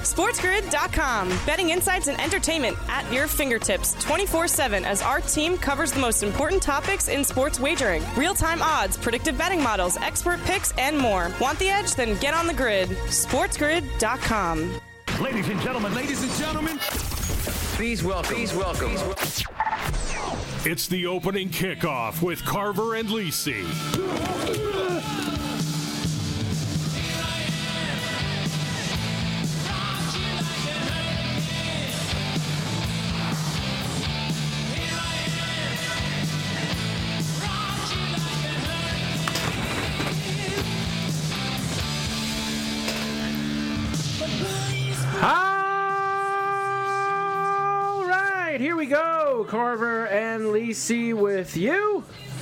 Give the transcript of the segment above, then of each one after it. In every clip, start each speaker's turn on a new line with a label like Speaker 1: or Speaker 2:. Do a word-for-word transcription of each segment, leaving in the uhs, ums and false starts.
Speaker 1: SportsGrid dot com. Betting insights and entertainment at your fingertips twenty-four seven as our team covers the most important topics in sports wagering. Real-time odds, predictive betting models, expert picks, and more. Want the edge? Then get on the grid. SportsGrid dot com.
Speaker 2: Ladies and gentlemen, ladies and gentlemen,
Speaker 3: please welcome, please welcome.
Speaker 2: It's the opening kickoff with Carver and Lisi.
Speaker 4: All right, here we go. Carver and Lisi with you.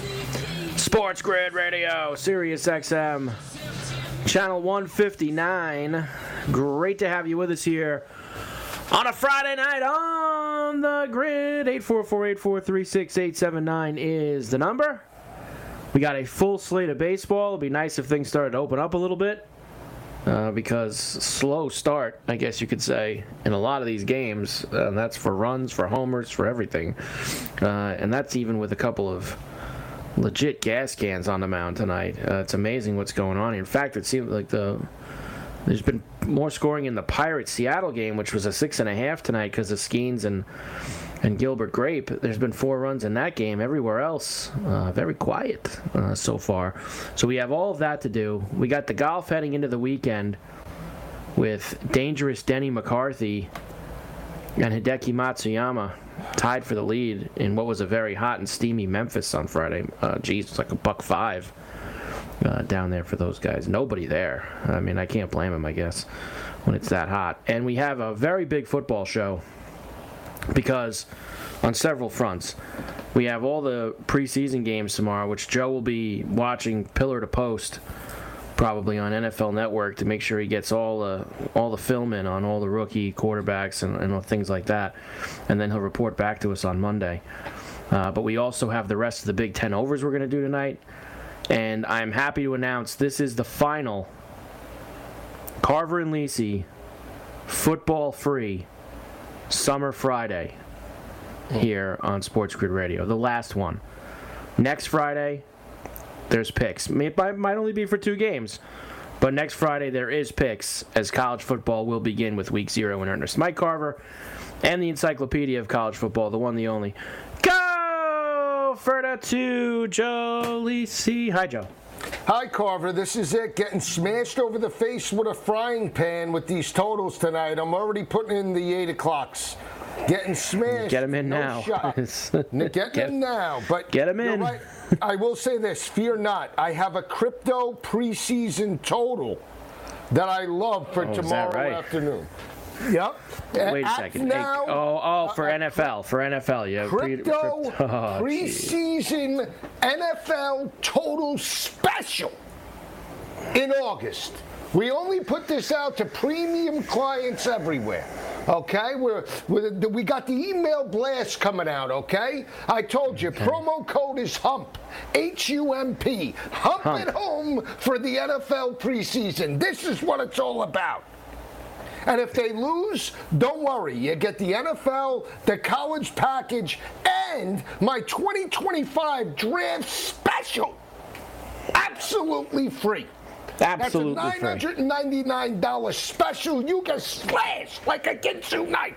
Speaker 4: Sports Grid Radio, Sirius X M, channel one fifty-nine. Great to have you with us here on a Friday night on the grid. eight four four, eight four three, six eight seven nine is the number. We got a full slate of baseball. It'd be nice if things started to open up a little bit. Uh, because slow start, I guess you could say, in a lot of these games. Uh, and that's for runs, for homers, for everything. Uh, and that's even with a couple of legit gas cans on the mound tonight. Uh, it's amazing what's going on. In fact, it seems like the there's been more scoring in the Pirates-Seattle game, which was a six and a half tonight because of Skeens and and Gilbert Grape. There's been four runs in that game. Everywhere else, uh, very quiet uh, so far. So we have all of that to do. We got the golf heading into the weekend with dangerous Denny McCarthy and Hideki Matsuyama tied for the lead in what was a very hot and steamy Memphis on Friday. Uh, geez, it's like a buck five uh, down there for those guys. Nobody there. I mean, I can't blame them, I guess, when it's that hot. And we have a very big football show, because on several fronts. We have all the preseason games tomorrow, which Joe will be watching pillar to post, probably on N F L Network, to make sure he gets all the all the film in on all the rookie quarterbacks and, and things like that, and then he'll report back to us on Monday. Uh, but we also have the rest of the Big Ten overs we're going to do tonight, and I'm happy to announce this is the final Carver and Lisi football-free Summer Friday here on Sports Grid Radio. The last one. Next Friday, there's picks. It might, might only be for two games, but next Friday there is picks, as college football will begin with week zero in earnest. Mike Carver and the Encyclopedia of College Football, the one, the only. Go for the two, Joe Lisi. Hi, Joe.
Speaker 5: Hi, Carver. This is it. Getting smashed over the face with a frying pan with these totals tonight. I'm already putting in the eight o'clocks. Getting smashed.
Speaker 4: Get them in
Speaker 5: no
Speaker 4: now.
Speaker 5: Shot. Get them now. But
Speaker 4: get them in.
Speaker 5: Right. I will say this. Fear not. I have a crypto preseason total that I love for
Speaker 4: oh,
Speaker 5: tomorrow
Speaker 4: right?
Speaker 5: afternoon. Yep.
Speaker 4: Wait a
Speaker 5: At
Speaker 4: second.
Speaker 5: Now,
Speaker 4: hey, oh, oh, for
Speaker 5: uh,
Speaker 4: N F L. For N F L. Yeah.
Speaker 5: Crypto
Speaker 4: pre- oh,
Speaker 5: preseason N F L total special in August. We only put this out to premium clients everywhere. Okay, we're, we're, we got the email blast coming out, okay? I told you, okay. Promo code is HUMP, H U M P, hump, hump it home for the N F L preseason. This is what it's all about. And if they lose, don't worry. You get the N F L, the college package, and my twenty twenty-five draft special. Absolutely free.
Speaker 4: Absolutely
Speaker 5: That's a nine hundred ninety-nine dollars free. Special. You get slashed like a Ginsu knife.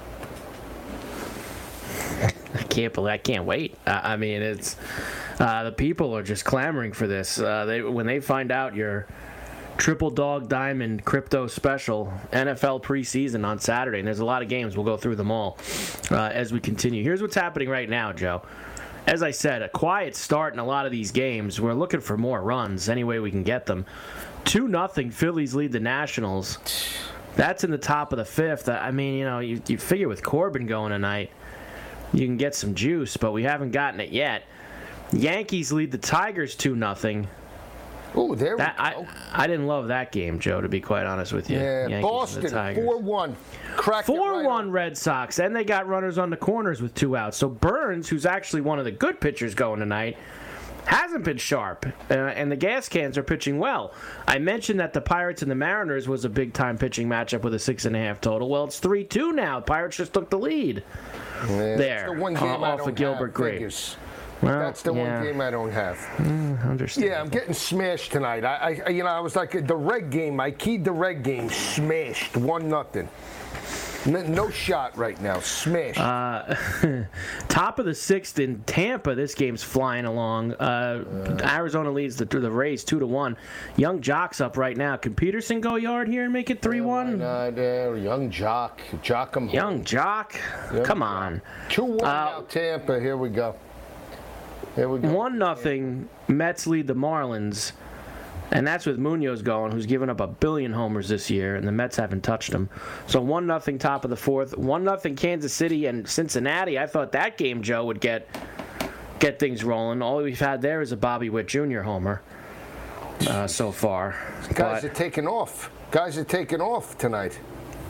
Speaker 4: I can't believe. I can't wait. Uh, I mean, it's uh, the people are just clamoring for this. Uh, they when they find out your triple dog diamond crypto special N F L preseason on Saturday, and there's a lot of games. We'll go through them all uh, as we continue. Here's what's happening right now, Joe. As I said, a quiet start in a lot of these games. We're looking for more runs any way we can get them. two nothing Phillies lead the Nationals. That's in the top of the fifth. I mean, you know, you, you figure with Corbin going tonight, you can get some juice, but we haven't gotten it yet. Yankees lead the Tigers two nothing.
Speaker 5: Oh, there
Speaker 4: that,
Speaker 5: we go.
Speaker 4: I, I didn't love that game, Joe, to be quite honest with you.
Speaker 5: Yeah,
Speaker 4: Yankees
Speaker 5: Boston, four one.
Speaker 4: four one Red Sox, and they got runners on the corners with two outs. So Burns, who's actually one of the good pitchers going tonight, hasn't been sharp, uh, and the gas cans are pitching well. I mentioned that the Pirates and the Mariners was a big-time pitching matchup with a six and a half total. Well, it's three two now. Pirates just took the lead
Speaker 5: Yeah,
Speaker 4: there
Speaker 5: the one game
Speaker 4: uh,
Speaker 5: I
Speaker 4: off
Speaker 5: don't
Speaker 4: of Gilbert
Speaker 5: have,
Speaker 4: Grape.
Speaker 5: figures.
Speaker 4: Well,
Speaker 5: That's the
Speaker 4: yeah.
Speaker 5: one game I don't have.
Speaker 4: Mm, understand.
Speaker 5: Yeah, I'm getting smashed tonight. I, I, you know, I was like the Red game. I keyed the Red game, smashed, one nothing. No, no shot right now, smashed.
Speaker 4: Uh, top of the sixth in Tampa. This game's flying along. Uh, uh, Arizona leads the the Rays two to one. Young Jock's up right now. Can Peterson go yard here and make it three one?
Speaker 5: Uh, uh, young Jock, Jock 'em
Speaker 4: Young
Speaker 5: home.
Speaker 4: Jock,
Speaker 5: Young
Speaker 4: come
Speaker 5: Jock.
Speaker 4: on.
Speaker 5: two one
Speaker 4: Uh,
Speaker 5: now, Tampa. Here we go. Here we go.
Speaker 4: One nothing. Mets lead the Marlins. And that's with Munoz going, who's given up a billion homers this year, and the Mets haven't touched him. So one nothing top of the fourth. one nothing Kansas City and Cincinnati. I thought that game, Joe, would get get things rolling. All we've had there is a Bobby Witt Junior homer uh, so far.
Speaker 5: Guys
Speaker 4: But,
Speaker 5: are taking off. Guys are taking off tonight.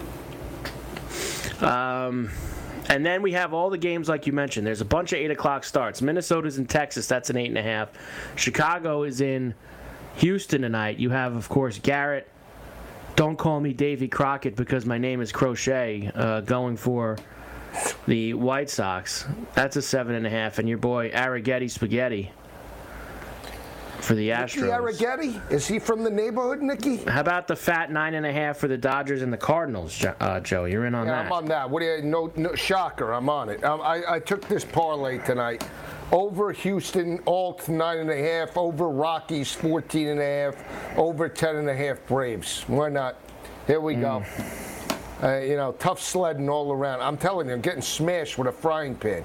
Speaker 4: Um, and then we have all the games like you mentioned. There's a bunch of eight o'clock starts. Minnesota's in Texas. That's an eight and a half. Chicago is in Houston tonight. You have, of course, Garrett. Don't call me Davy Crockett because my name is Crochet. Uh, going for the White Sox. That's a seven and a half. And your boy Arrighetti Spaghetti for the Astros.
Speaker 5: Nicky Arrighetti? Is he from the neighborhood, Nicky?
Speaker 4: How about the fat nine and a half for the Dodgers and the Cardinals, Jo- uh, Joe? You're in on
Speaker 5: Yeah,
Speaker 4: that.
Speaker 5: I'm on that. What do you? No, no shocker. I'm on it. Um, I, I took this parlay tonight. Over Houston, alt nine and a half. Over Rockies, fourteen and a half. Over ten and a half Braves. Why not? Here we go. Uh, you know, tough sledding all around. I'm telling you, I'm getting smashed with a frying pan.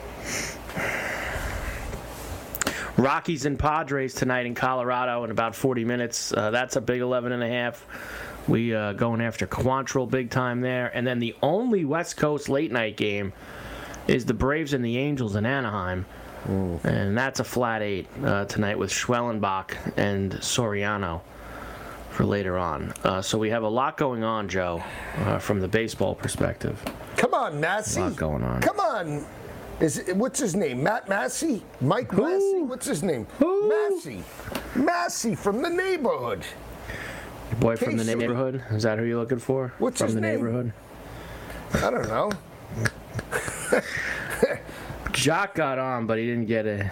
Speaker 4: Rockies and Padres tonight in Colorado in about forty minutes. Uh, that's a big eleven and a half. We uh, going after Quantrill big time there. And then the only West Coast late night game is the Braves and the Angels in Anaheim. Ooh. And that's a flat eight uh, tonight with Schwellenbach and Soriano for later on. Uh, so we have a lot going on, Joe, uh, from the baseball perspective.
Speaker 5: Come on, Massey.
Speaker 4: A lot going on.
Speaker 5: Come on. Is it, what's his name? Matt Massey? Mike
Speaker 4: Who?
Speaker 5: Massey? What's his name?
Speaker 4: Who?
Speaker 5: Massey. Massey from the neighborhood.
Speaker 4: Your boy from the
Speaker 5: Casey.
Speaker 4: neighborhood? Is that who you're looking for?
Speaker 5: What's
Speaker 4: from
Speaker 5: his
Speaker 4: the
Speaker 5: name?
Speaker 4: neighborhood?
Speaker 5: I don't know.
Speaker 4: Jock got on, but he didn't get a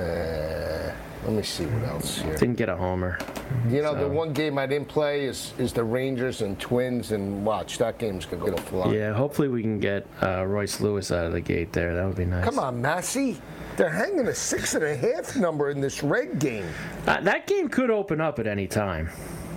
Speaker 5: Uh, let me see what else here.
Speaker 4: didn't get a homer.
Speaker 5: You know,
Speaker 4: so.
Speaker 5: the one game I didn't play is, is the Rangers and Twins, and watch, that game's going to go fly.
Speaker 4: Yeah, hopefully we can get uh, Royce Lewis out of the gate there. That would be nice.
Speaker 5: Come on, Massey. They're hanging a six and a half number in this red game.
Speaker 4: Uh, that game could open up at any time.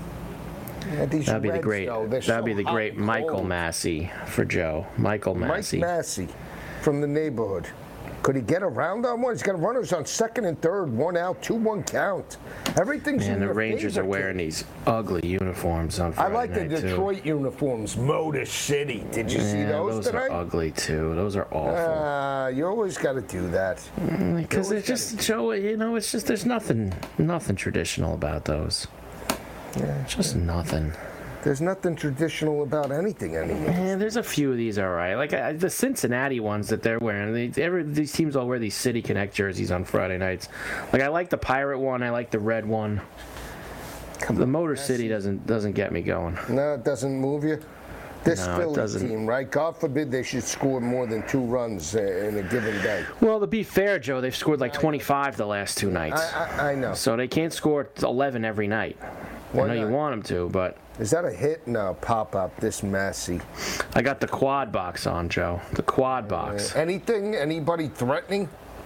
Speaker 5: Yeah, these
Speaker 4: That'd be the
Speaker 5: Reds,
Speaker 4: great.
Speaker 5: though, they're
Speaker 4: That'd
Speaker 5: so
Speaker 4: be the
Speaker 5: hot
Speaker 4: great
Speaker 5: and
Speaker 4: Michael
Speaker 5: cold.
Speaker 4: Massey for Joe. Michael Massey.
Speaker 5: Mike Massey from the neighborhood. Could he get around on one? He's got runners on second and third, one out, two one count. Everything's in
Speaker 4: Man, the
Speaker 5: your
Speaker 4: Rangers
Speaker 5: favor,
Speaker 4: are wearing
Speaker 5: kid.
Speaker 4: these ugly uniforms on
Speaker 5: I
Speaker 4: Friday
Speaker 5: like the
Speaker 4: night, too.
Speaker 5: Detroit uniforms, Motor City. Did you see
Speaker 4: Yeah,
Speaker 5: those,
Speaker 4: those
Speaker 5: tonight?
Speaker 4: are ugly too. Those are awful.
Speaker 5: Uh, you always got to do that.
Speaker 4: Because
Speaker 5: always
Speaker 4: it just show, you know, it's just there's nothing, nothing traditional about those.
Speaker 5: Yeah.
Speaker 4: Just nothing.
Speaker 5: There's nothing traditional about anything anymore.
Speaker 4: Yeah, there's a few of these all right. Like uh, the Cincinnati ones that they're wearing. They, every, these teams all wear these City Connect jerseys on Friday nights. Like I like the Pirate one. I like the red one.
Speaker 5: Come
Speaker 4: The
Speaker 5: on,
Speaker 4: Motor
Speaker 5: Massey.
Speaker 4: City doesn't doesn't get me going.
Speaker 5: No, it doesn't move you. This
Speaker 4: No, it
Speaker 5: Philly
Speaker 4: doesn't.
Speaker 5: team, right? God forbid they should score more than two runs uh, in a given day.
Speaker 4: Well, to be fair, Joe, they've scored like twenty-five the last two nights.
Speaker 5: I, I, I know.
Speaker 4: So they can't score eleven every night.
Speaker 5: Why
Speaker 4: I know you
Speaker 5: not?
Speaker 4: want them to, but
Speaker 5: Is that a hit? No, pop up this Massey.
Speaker 4: I got the quad box on, Joe. The quad box.
Speaker 5: Anything? Anybody threatening?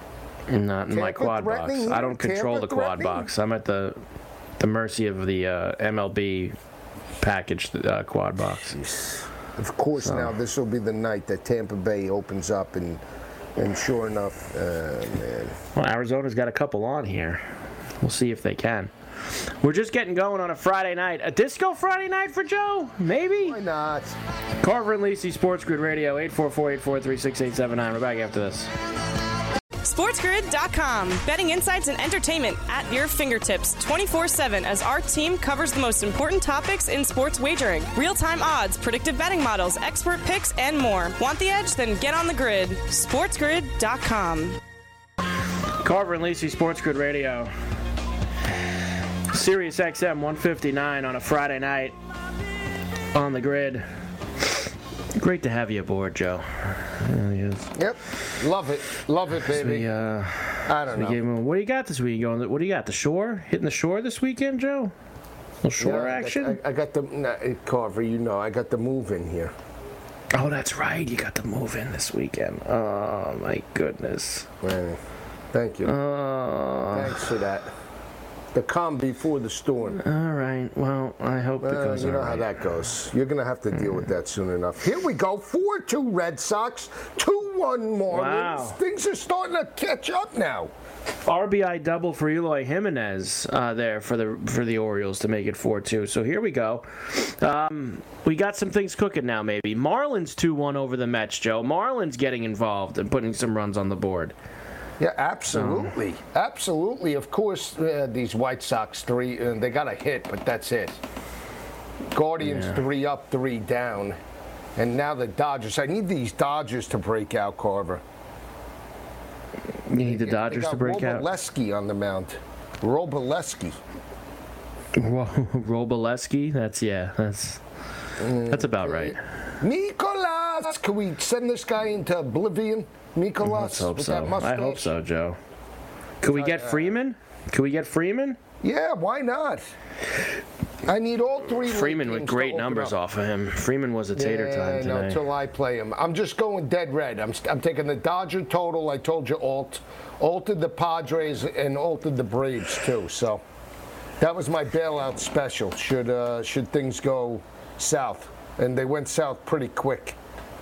Speaker 4: Not in my
Speaker 5: Tampa
Speaker 4: quad box.
Speaker 5: threatening
Speaker 4: I
Speaker 5: you?
Speaker 4: don't control
Speaker 5: Tampa
Speaker 4: the quad
Speaker 5: threatening?
Speaker 4: box. I'm at the the mercy of the uh, M L B package uh, quad box.
Speaker 5: Of course,
Speaker 4: So.
Speaker 5: now this will be the night that Tampa Bay opens up, and and sure enough, uh, man.
Speaker 4: Well, Arizona's got a couple on here. We'll see if they can. We're just getting going on a Friday night. A disco Friday night for Joe? Maybe?
Speaker 5: Why not?
Speaker 4: Carver and Lisi, Sports Grid Radio, eight four four, eight four three, six eight seven nine. We're back after this.
Speaker 1: SportsGrid dot com. Betting insights and entertainment at your fingertips twenty-four seven as our team covers the most important topics in sports wagering. Real-time odds, predictive betting models, expert picks, and more. Want the edge? Then get on the grid. SportsGrid dot com.
Speaker 4: Carver and Lisi, Sports Grid Radio. Sirius X M one fifty-nine on a Friday night on the grid. Great to have you aboard, Joe. It really is.
Speaker 5: Yep. Love it. Love it, baby.
Speaker 4: We, uh,
Speaker 5: I don't know.
Speaker 4: Him, what do you got this week? Going? What do you got? The shore? Hitting the shore this weekend, Joe? A little shore
Speaker 5: yeah,
Speaker 4: action?
Speaker 5: I got, I, I got the nah, Carver. You know, I got the move in here.
Speaker 4: Oh, that's right. You got the move in this weekend. Oh my goodness.
Speaker 5: Man, thank you.
Speaker 4: Uh,
Speaker 5: Thanks for that. The calm before the storm.
Speaker 4: All right. Well, I hope it
Speaker 5: Well,
Speaker 4: goes
Speaker 5: you know
Speaker 4: all
Speaker 5: how
Speaker 4: right.
Speaker 5: that goes. You're going to have to deal with that soon enough. Here we go. four two Red Sox, two one Marlins.
Speaker 4: Wow.
Speaker 5: Things are starting to catch up now.
Speaker 4: R B I double for Eloy Jimenez uh, there for the for the Orioles to make it four two. So here we go. Um, we got some things cooking now, maybe. Marlins two one over the Mets, Joe. Marlins getting involved and putting some runs on the board.
Speaker 5: Yeah, absolutely.
Speaker 4: Oh.
Speaker 5: Absolutely. Of course, uh, these White Sox, three, uh, they got a hit, but that's it. Guardians,
Speaker 4: Yeah.
Speaker 5: three up, three down. And now the Dodgers. I need these Dodgers to break out, Carver.
Speaker 4: You need the Dodgers to break out.
Speaker 5: Roboleski on the mound. Roboleski.
Speaker 4: Ro- Roboleski? That's, yeah, that's that's about right.
Speaker 5: Nicolas! Can we send this guy into oblivion? Nicolas?
Speaker 4: Let's hope
Speaker 5: with
Speaker 4: so.
Speaker 5: that mustache?
Speaker 4: I hope so, Joe. Could we get Freeman? Could we get Freeman?
Speaker 5: Yeah, why not? I need all three.
Speaker 4: Freeman
Speaker 5: league
Speaker 4: with
Speaker 5: teams to
Speaker 4: great
Speaker 5: open
Speaker 4: numbers
Speaker 5: up.
Speaker 4: off of him. Freeman was a tater
Speaker 5: yeah,
Speaker 4: time
Speaker 5: no,
Speaker 4: today.
Speaker 5: until I play him. I'm just going dead red. I'm, I'm taking the Dodger total. I told you alt. Altered the Padres and altered the Braves too. So that was my bailout special. Should uh, should things go south, and they went south pretty quick.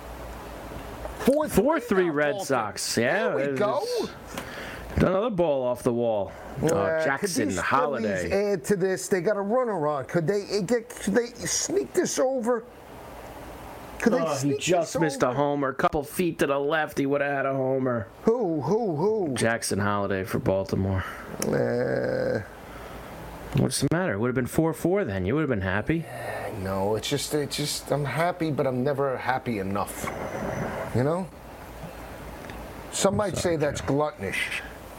Speaker 5: Four
Speaker 4: four three
Speaker 5: now,
Speaker 4: Red
Speaker 5: Bolton.
Speaker 4: Sox. Yeah,
Speaker 5: There we
Speaker 4: it's-
Speaker 5: go.
Speaker 4: Another ball off the wall. Uh,
Speaker 5: Uh,
Speaker 4: Jackson
Speaker 5: could these
Speaker 4: Holiday.
Speaker 5: Phillies add to this? They got a runner on. Could they eh, get? Could they sneak this over? Could they
Speaker 4: Oh, he
Speaker 5: sneak
Speaker 4: just
Speaker 5: this
Speaker 4: missed a
Speaker 5: over?
Speaker 4: homer. A couple feet to the left, he would have had a homer.
Speaker 5: Who? Who? Who?
Speaker 4: Jackson Holiday for Baltimore.
Speaker 5: Uh,
Speaker 4: What's the matter? It would have been four four then. You would have been happy.
Speaker 5: no, it's just, it's just. I'm happy, but I'm never happy enough. You know. Some might say that's gluttonish.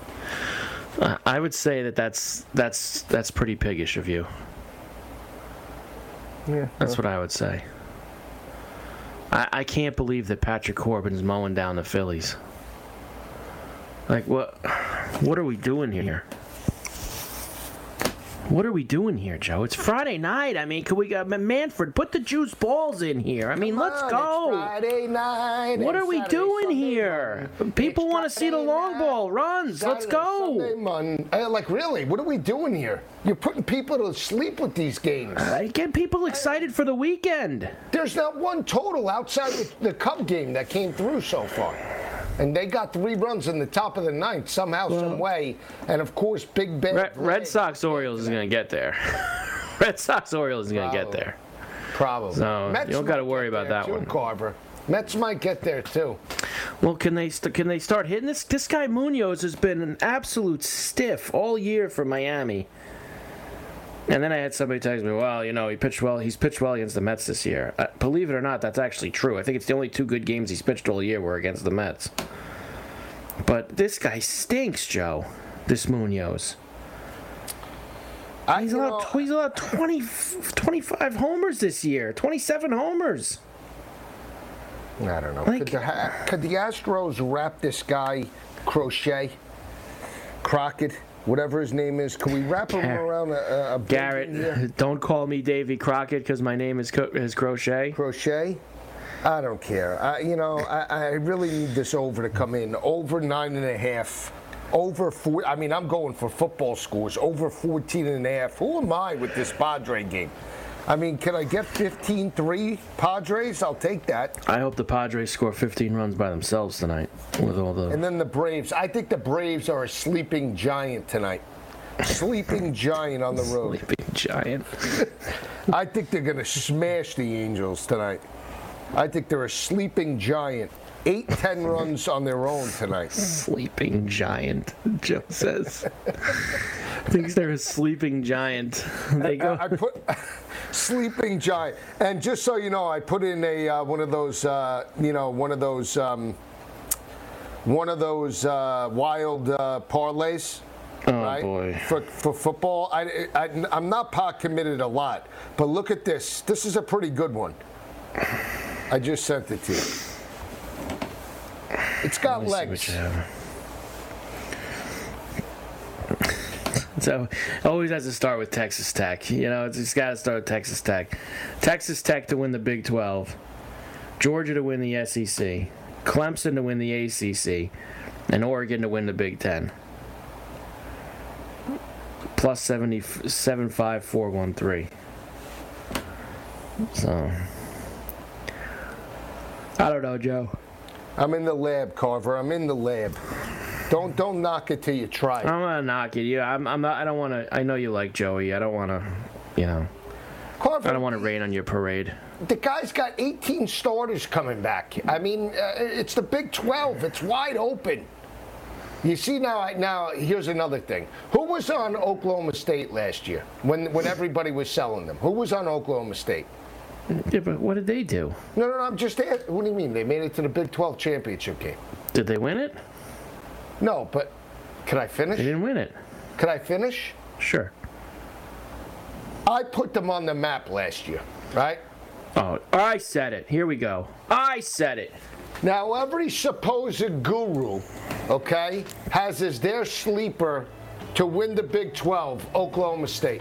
Speaker 4: Uh, I would say that that's that's that's pretty piggish of you.
Speaker 5: Yeah.
Speaker 4: That's what I would say. I, I can't believe that Patrick Corbin's mowing down the Phillies. Like, what? What are we doing here? What are we doing here, Joe? It's Friday night. I mean, can we uh, Manfred put the juice balls in here? I mean,
Speaker 5: Come
Speaker 4: let's
Speaker 5: on,
Speaker 4: go.
Speaker 5: It's Friday night.
Speaker 4: What
Speaker 5: and
Speaker 4: are we
Speaker 5: Saturday,
Speaker 4: doing
Speaker 5: Sunday,
Speaker 4: here?
Speaker 5: Monday.
Speaker 4: People
Speaker 5: It's
Speaker 4: want to see the
Speaker 5: Friday
Speaker 4: long
Speaker 5: night,
Speaker 4: ball runs. Let's
Speaker 5: Saturday, Sunday,
Speaker 4: go.
Speaker 5: Monday. Hey, like, really? What are we doing here? You're putting people to sleep with these games.
Speaker 4: I get people excited for the weekend.
Speaker 5: There's not one total outside the, the Cub game that came through so far. And they got three runs in the top of the ninth somehow, some way. And, of course, Big Ben.
Speaker 4: Red, Red Sox Orioles is going to get there. Red Sox Orioles is going to get
Speaker 5: Probably.
Speaker 4: there.
Speaker 5: Probably.
Speaker 4: So,
Speaker 5: Mets
Speaker 4: you don't gotta
Speaker 5: might
Speaker 4: worry
Speaker 5: get
Speaker 4: about
Speaker 5: there
Speaker 4: that
Speaker 5: too,
Speaker 4: one.
Speaker 5: Carver. Mets might get there, too.
Speaker 4: Well, can they st- can they start hitting this? This guy Munoz has been an absolute stiff all year for Miami. And then I had somebody text me, well, you know, he pitched well. He's pitched well against the Mets this year. Uh, believe it or not, that's actually true. I think it's the only two good games he's pitched all year were against the Mets. But this guy stinks, Joe. This Munoz.
Speaker 5: I,
Speaker 4: He's
Speaker 5: you
Speaker 4: allowed,
Speaker 5: know,
Speaker 4: he's allowed twenty, twenty-five homers this year. twenty-seven homers.
Speaker 5: I don't know.
Speaker 4: Like-
Speaker 5: could, the, Ha- could the Astros wrap this guy, Crochet, Crockett, whatever his name is? Can we wrap him
Speaker 4: Gar-
Speaker 5: around a, a, a building here?
Speaker 4: Garrett, don't call me Davy Crockett because my name is, Co- is Crochet.
Speaker 5: Crochet? I don't care. I, you know, I, I really need this over to come in. Over nine and a half. Over four. I mean, I'm going for football scores. Over fourteen and a half. Who am I with this Padre game? I mean, can I get fifteen three Padres? I'll take that.
Speaker 4: I hope the Padres score fifteen runs by themselves tonight with all the.
Speaker 5: And then the Braves. I think the Braves are a sleeping giant tonight. Sleeping giant on the road.
Speaker 4: Sleeping giant.
Speaker 5: I think they're going to smash the Angels tonight. I think they're a sleeping giant. Eight, ten runs on their own tonight.
Speaker 4: Sleeping giant, Joe says. Thinks they're a sleeping giant. They go.
Speaker 5: I put sleeping giant, and just so you know, I put in a uh, one of those, uh, you know, one of those, um, one of those uh, wild uh, parlays.
Speaker 4: Oh,
Speaker 5: right?
Speaker 4: boy.
Speaker 5: For, for football, I, I, I'm not pot committed a lot, but look at this. This is a pretty good one. I just sent it to you. It's got legs.
Speaker 4: So it always has to start with Texas Tech. You know, it's, it's got to start with Texas Tech. Texas Tech to win the Big twelve. Georgia to win the S E C. Clemson to win the A C C. And Oregon to win the Big Ten. Plus seventy-seven five four one three. So, I don't know, Joe.
Speaker 5: I'm in the lab, Carver. I'm in the lab. Don't don't knock it till you try it.
Speaker 4: I'm gonna knock it. Yeah, I'm. I'm not. I don't want to. I know you like Joey. I don't want to. You know.
Speaker 5: Carver,
Speaker 4: I don't want to rain on your parade.
Speaker 5: The guy's got eighteen starters coming back. I mean, uh, it's the Big twelve. It's wide open. You see now. Now here's another thing. Who was on Oklahoma State last year when when everybody was selling them? Who was on Oklahoma State?
Speaker 4: Yeah, but what did they do?
Speaker 5: No, no, no. I'm just asking. What do you mean? They made it to the Big twelve championship game.
Speaker 4: Did they win it?
Speaker 5: No, but can I finish?
Speaker 4: They didn't win it.
Speaker 5: Can I finish?
Speaker 4: Sure.
Speaker 5: I put them on the map last year, right?
Speaker 4: Oh, I said it. Here we go. I said it.
Speaker 5: Now, every supposed guru, okay, has as their sleeper to win the Big twelve, Oklahoma State.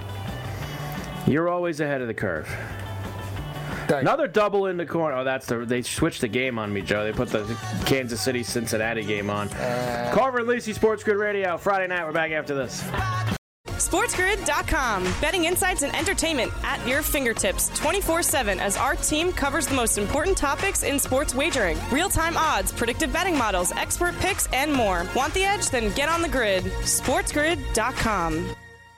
Speaker 4: You're always ahead of the curve.
Speaker 5: Thank
Speaker 4: Another double in the corner. Oh, that's the. They switched the game on me, Joe. They put the Kansas City Cincinnati game on. Uh, Carver and Lisi, Sports Grid Radio. Friday night. We're back after this.
Speaker 1: SportsGrid dot com. Betting insights and entertainment at your fingertips twenty-four seven as our team covers the most important topics in sports wagering. Real-time odds, predictive betting models, expert picks, and more. Want the edge? Then get on the grid. SportsGrid dot com.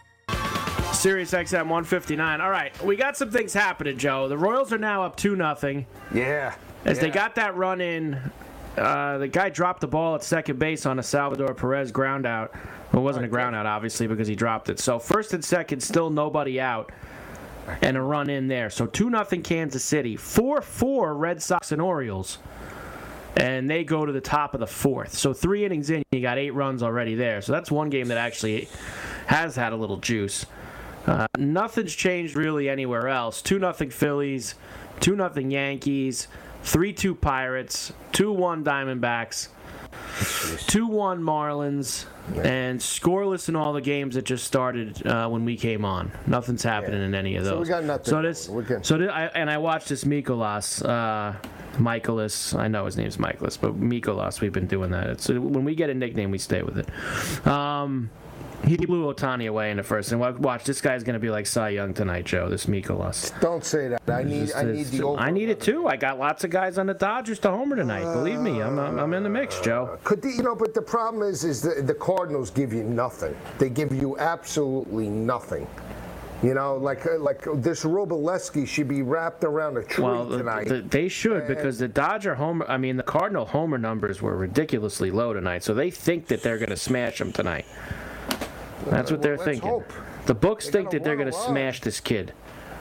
Speaker 4: Sirius X M one fifty-nine. All right, we got some things happening, Joe. The Royals are now up two nothing.
Speaker 5: Yeah.
Speaker 4: As
Speaker 5: yeah.
Speaker 4: they got that run in, uh, the guy dropped the ball at second base on a Salvador Perez ground out. Well, it wasn't a ground out, obviously, because he dropped it. So first and second, still nobody out, and a run in there. So two nothing Kansas City. four four Red Sox and Orioles. And they go to the top of the fourth. So three innings in, you got eight runs already there. So that's one game that actually has had a little juice. Uh, nothing's changed really anywhere else. two nothing Phillies, two nothing Yankees, three two Pirates, two one Diamondbacks, two one Marlins, and scoreless in all the games that just started uh, when we came on. Nothing's happening yeah. in any of those.
Speaker 5: So we got nothing.
Speaker 4: So this, so this, I, and I watched this Mikolas, uh, Michaelis. I know his name's Michaelis, but Mikolas. We've been doing that. It's, when we get a nickname, we stay with it. Um, He blew Ohtani away in the first, and watch, this guy's going to be like Cy Young tonight, Joe. This Mikolas.
Speaker 5: Don't say that. I need,
Speaker 4: just,
Speaker 5: I need the. Over-
Speaker 4: I need it too. I got lots of guys on the Dodgers to homer tonight. Uh, Believe me, I'm, I'm, I'm in the mix, Joe.
Speaker 5: Could the, you know? But the problem is, is the, the Cardinals give you nothing. They give you absolutely nothing. You know, like like this Robleski should be wrapped around a tree
Speaker 4: well,
Speaker 5: tonight.
Speaker 4: The, they should, because the Dodger homer, I mean, the Cardinal homer numbers were ridiculously low tonight, so they think that they're going to smash them tonight. That's what they're
Speaker 5: Let's
Speaker 4: thinking.
Speaker 5: Hope.
Speaker 4: The books
Speaker 5: They're
Speaker 4: think that they're going to
Speaker 5: run.
Speaker 4: smash this kid.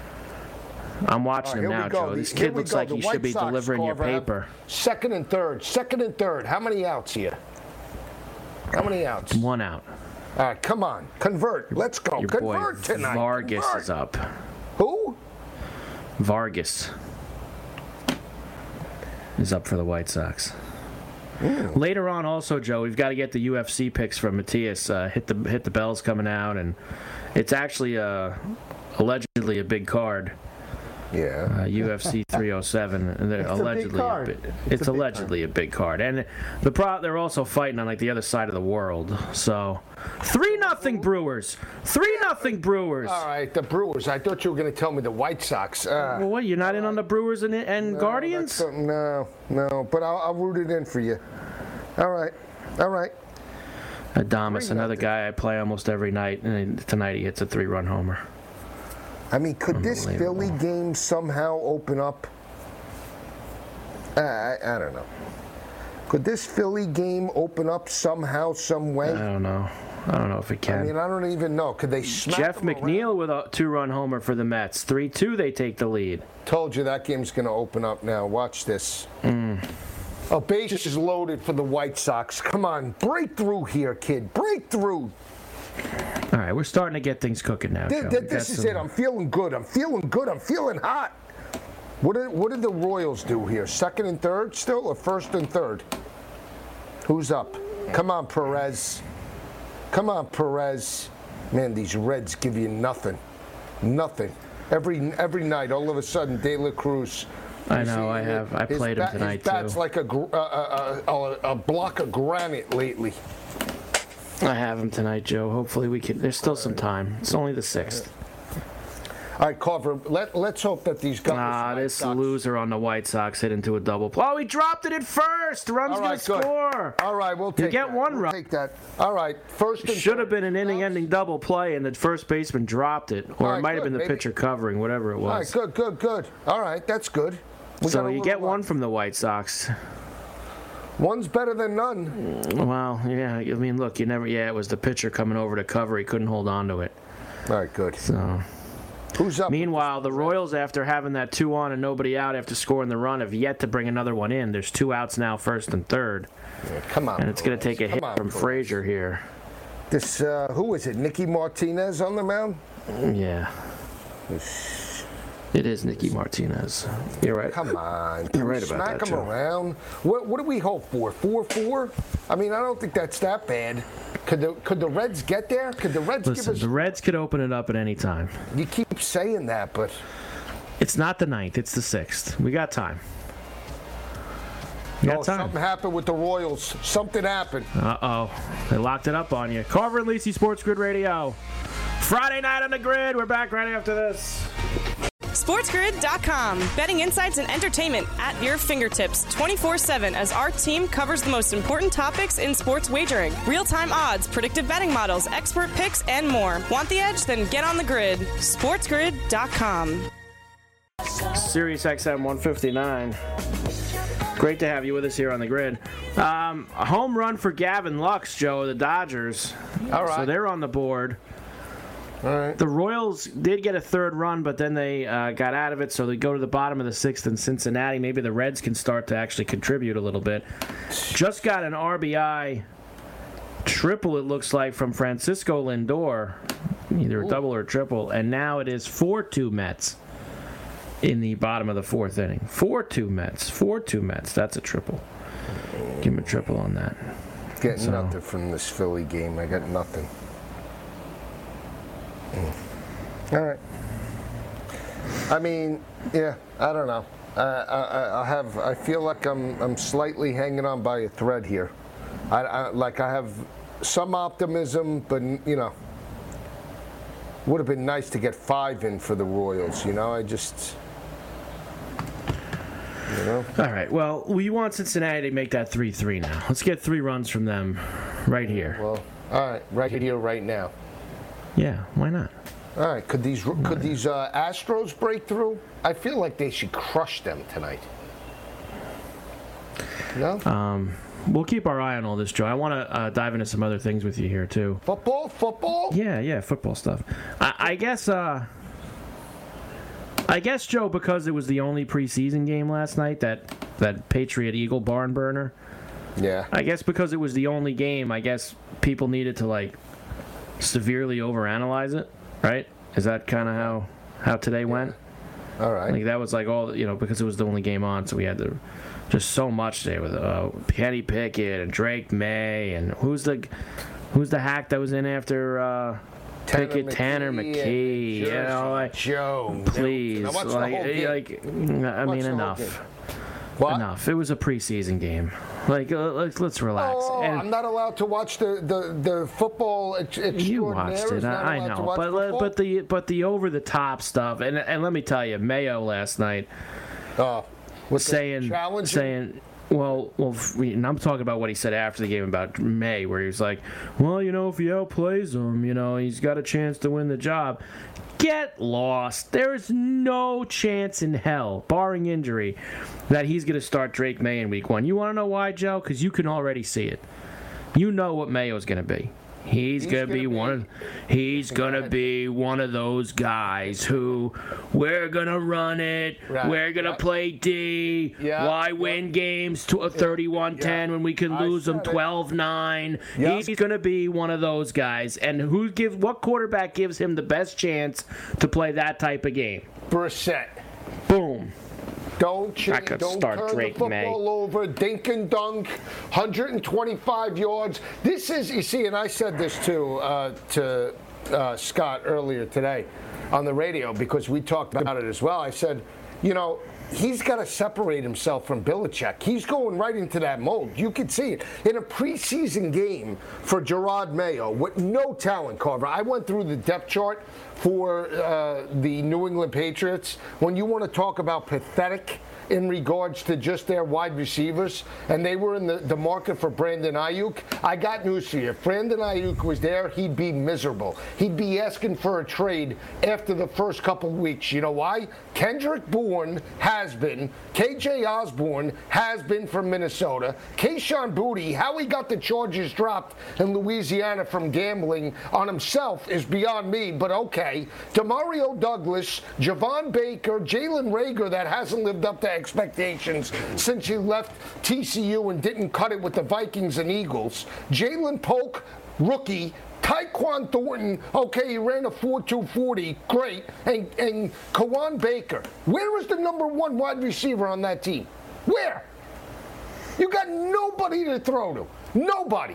Speaker 4: I'm watching
Speaker 5: right,
Speaker 4: him now, Joe.
Speaker 5: The,
Speaker 4: this kid looks
Speaker 5: go.
Speaker 4: like
Speaker 5: the
Speaker 4: he
Speaker 5: White
Speaker 4: should be
Speaker 5: Sox,
Speaker 4: delivering
Speaker 5: Carver,
Speaker 4: your paper.
Speaker 5: Second and third. Second and third. How many outs here? How many outs?
Speaker 4: One out.
Speaker 5: All right, come on. Convert. Let's go.
Speaker 4: Your
Speaker 5: Convert
Speaker 4: boy
Speaker 5: tonight.
Speaker 4: Vargas
Speaker 5: Convert.
Speaker 4: is up.
Speaker 5: Who?
Speaker 4: Vargas is up for the White Sox. Ooh. Later on, also, Joe, we've got to get the U F C picks from Matthias. Uh, hit the hit the bells coming out, and it's actually uh, allegedly a big card.
Speaker 5: Yeah.
Speaker 4: Uh, U F C three oh seven. And they're
Speaker 5: it's
Speaker 4: allegedly
Speaker 5: a,
Speaker 4: a
Speaker 5: big
Speaker 4: bit,
Speaker 5: it's,
Speaker 4: it's
Speaker 5: a
Speaker 4: allegedly
Speaker 5: card.
Speaker 4: a big card, and the pro they're also fighting on like the other side of the world. So three nothing Brewers. Three nothing Brewers.
Speaker 5: All right, the Brewers. I thought you were going to tell me the White Sox. Uh,
Speaker 4: well, what? You're not in on the Brewers and, and
Speaker 5: no,
Speaker 4: Guardians?
Speaker 5: No, no. But I'll, I'll root it in for you. All right, all right.
Speaker 4: Adames, another guy I play almost every night, and tonight he hits a three-run homer.
Speaker 5: I mean, could this Philly game somehow open up? Uh, I, I don't know. Could this Philly game open up somehow, some way?
Speaker 4: I don't know. I don't know if it can.
Speaker 5: I mean, I don't even know. Could they smack
Speaker 4: Jeff
Speaker 5: them
Speaker 4: McNeil
Speaker 5: around?
Speaker 4: with a two-run homer for the Mets. three two, they take the lead.
Speaker 5: Told you that game's going to open up now. Watch this.
Speaker 4: Mm.
Speaker 5: Oh, bases is loaded for the White Sox. Come on, break through here, kid. Break through.
Speaker 4: All right, we're starting to get things cooking now,
Speaker 5: Th-
Speaker 4: Joe.
Speaker 5: th-
Speaker 4: We
Speaker 5: this
Speaker 4: got
Speaker 5: is
Speaker 4: some-
Speaker 5: it. I'm feeling good. I'm feeling good. I'm feeling hot. What did, what did the Royals do here? Second and third still, or first and third? Who's up? Come on, Perez. Come on, Perez. Man, these Reds give you nothing. Nothing. Every every night, all of a sudden, De La Cruz.
Speaker 4: I know, I have. I
Speaker 5: his
Speaker 4: played him
Speaker 5: bat-
Speaker 4: tonight,
Speaker 5: his bat's
Speaker 4: too.
Speaker 5: like a, gr- uh, a, a, a block of granite lately.
Speaker 4: I have him tonight, Joe. Hopefully we can. There's still some time. It's only the sixth.
Speaker 5: All right, Carver, let, let's hope that these guys...
Speaker 4: Ah, this loser on the White Sox hit into a double play. Oh, he dropped it at first. The run's
Speaker 5: All
Speaker 4: going
Speaker 5: right,
Speaker 4: to
Speaker 5: good.
Speaker 4: score.
Speaker 5: All right, we'll take
Speaker 4: get
Speaker 5: that.
Speaker 4: one
Speaker 5: we'll
Speaker 4: run.
Speaker 5: take that. All right, first and
Speaker 4: Should have
Speaker 5: third.
Speaker 4: been an inning-ending double play, and the first baseman dropped it. Or
Speaker 5: All
Speaker 4: it
Speaker 5: right,
Speaker 4: might have
Speaker 5: good,
Speaker 4: been the
Speaker 5: maybe.
Speaker 4: pitcher covering, whatever it
Speaker 5: All right,
Speaker 4: was.
Speaker 5: good, good, good. All right, that's good. We got
Speaker 4: So
Speaker 5: a
Speaker 4: you
Speaker 5: little
Speaker 4: get
Speaker 5: run.
Speaker 4: one from the White Sox.
Speaker 5: One's better than none.
Speaker 4: Well, yeah, I mean, look, you never, yeah, it was the pitcher coming over to cover. He couldn't hold on to it.
Speaker 5: All right, good.
Speaker 4: So,
Speaker 5: Who's up?
Speaker 4: meanwhile, the Royals, after having that two on and nobody out after scoring the run, have yet to bring another one in. There's two outs now, first and third.
Speaker 5: Yeah, come on.
Speaker 4: And it's going to take a
Speaker 5: Come
Speaker 4: hit
Speaker 5: on,
Speaker 4: from
Speaker 5: Perez.
Speaker 4: Frazier here.
Speaker 5: This, uh, who is it? Nicky Martinez on the mound?
Speaker 4: Yeah. It is Nicky Martinez. You're right.
Speaker 5: Come on.
Speaker 4: You're right about
Speaker 5: Smack
Speaker 4: that,
Speaker 5: him
Speaker 4: Joe.
Speaker 5: around. What, what do we hope for? four four? I mean, I don't think that's that bad. Could the, could the Reds get there? Could the Reds
Speaker 4: Listen,
Speaker 5: give
Speaker 4: the
Speaker 5: us...
Speaker 4: Reds could open it up at any time.
Speaker 5: You keep saying that, but...
Speaker 4: It's not the ninth, it's the sixth. We got time. We got
Speaker 5: Oh,
Speaker 4: time.
Speaker 5: something happened with the Royals. Something happened.
Speaker 4: Uh-oh. They locked it up on you. Carver and Lisi Sports Grid Radio. Friday night on the grid. We're back right after this.
Speaker 1: SportsGrid dot com. Betting insights and entertainment at your fingertips twenty-four seven as our team covers the most important topics in sports wagering. Real-time odds, predictive betting models, expert picks, and more. Want the edge? Then get on the grid. SportsGrid dot com.
Speaker 4: Sirius X M one fifty-nine. Great to have you with us here on the grid. Um, a home run for Gavin Lux, Joe, the Dodgers.
Speaker 5: All right.
Speaker 4: So they're on the board.
Speaker 5: All right.
Speaker 4: The Royals did get a third run, but then they uh, got out of it, so they go to the bottom of the sixth in Cincinnati. Maybe the Reds can start to actually contribute a little bit. Just got an R B I triple, it looks like, from Francisco Lindor, either a double or a triple, and now it is four two Mets in the bottom of the fourth inning. four two Mets. four two Mets. That's a triple. Give him a triple on that.
Speaker 5: Getting
Speaker 4: So-
Speaker 5: nothing from this Philly game. I got nothing. Mm. All right. I mean, yeah, I don't know. I, I, I have. I feel like I'm. I'm slightly hanging on by a thread here. I, I like. I have some optimism, but you know, would have been nice to get five in for the Royals. You know, I just. You know.
Speaker 4: All right. Well, we want Cincinnati to make that three three now. Let's get three runs from them right here.
Speaker 5: Well, all right, right here, right now.
Speaker 4: Yeah, why not?
Speaker 5: All right, could these could these uh, Astros break through? I feel like they should crush them tonight. No?
Speaker 4: Um, we'll keep our eye on all this, Joe. I want to uh, dive into some other things with you here, too.
Speaker 5: Football? Football?
Speaker 4: Yeah, yeah, football stuff. I, I guess, uh, I guess, Joe, because it was the only preseason game last night, that, that Patriot-Eagle barn burner,
Speaker 5: Yeah.
Speaker 4: I guess because it was the only game, I guess people needed to, like, severely overanalyze it, right? Is that kind of how, how today went?
Speaker 5: All right.
Speaker 4: Like, that was, like, all, you know, because it was the only game on, so we had to... Just so much today with uh, Kenny Pickett and Drake May and who's the who's the hack that was in after uh,
Speaker 5: Tanner
Speaker 4: Pickett, Tanner
Speaker 5: McKee
Speaker 4: McKee. You
Speaker 5: and
Speaker 4: know, like,
Speaker 5: Joe.
Speaker 4: please,
Speaker 5: I watched the
Speaker 4: like,
Speaker 5: whole game.
Speaker 4: like, I
Speaker 5: Watched
Speaker 4: mean,
Speaker 5: the whole
Speaker 4: enough,
Speaker 5: game. What?
Speaker 4: enough. It was a preseason game. Like, uh, let's let's relax.
Speaker 5: Oh,
Speaker 4: And
Speaker 5: I'm not allowed to watch the the, the football ex- extraordinaire.
Speaker 4: you watched
Speaker 5: is
Speaker 4: it,
Speaker 5: not
Speaker 4: I, I
Speaker 5: allowed to
Speaker 4: know,
Speaker 5: watch
Speaker 4: but
Speaker 5: football?
Speaker 4: but the but the over the top stuff, and and let me tell you, Mayo last night
Speaker 5: uh, with the
Speaker 4: saying
Speaker 5: challenge.
Speaker 4: saying. Well, well, we, and I'm talking about what he said after the game about May, where he was like, well, you know, if he outplays him, you know, he's got a chance to win the job. Get lost. There is no chance in hell, barring injury, that he's going to start Drake May in week one. You want to know why, Joe? Because you can already see it. You know what Mayo's going to be. He's, he's gonna, gonna be, be one. Of, he's gonna be one of those guys who we're gonna run it. Right. We're gonna yep. play D. Yep. Why yep. win games to thirty-one ten yep. when we can lose them twelve nine? Yep. He's gonna be one of those guys. And who give? What quarterback gives him the best chance to play that type of game?
Speaker 5: Brissett.
Speaker 4: Boom.
Speaker 5: Don't change, don't
Speaker 4: start
Speaker 5: turn
Speaker 4: Drake
Speaker 5: the football
Speaker 4: May.
Speaker 5: over, dink and dunk, one hundred twenty-five yards. This is, you see, and I said this too uh, to uh, Scott earlier today on the radio because we talked about it as well. I said, you know, he's got to separate himself from Belichick. He's going right into that mold. You could see it. In a preseason game for Gerard Mayo with no talent, Carver, I went through the depth chart for uh, the New England Patriots. When you want to talk about pathetic in regards to just their wide receivers, and they were in the, the market for Brandon Ayuk, I got news for you. If Brandon Ayuk was there, he'd be miserable. He'd be asking for a trade after the first couple of weeks. You know why? Kendrick Bourne has been. K J Osborne has been from Minnesota. Kayshon Boutte, how he got the charges dropped in Louisiana from gambling on himself is beyond me, but okay. Demario Douglas, Javon Baker, Jalen Reagor that hasn't lived up to expectations since he left T C U and didn't cut it with the Vikings and Eagles. Jalen Polk, rookie. Tyquan Thornton, okay, he ran a four two forty, great. And, and Kawan Baker. Where is the number one wide receiver on that team? Where? You got nobody to throw to. Nobody.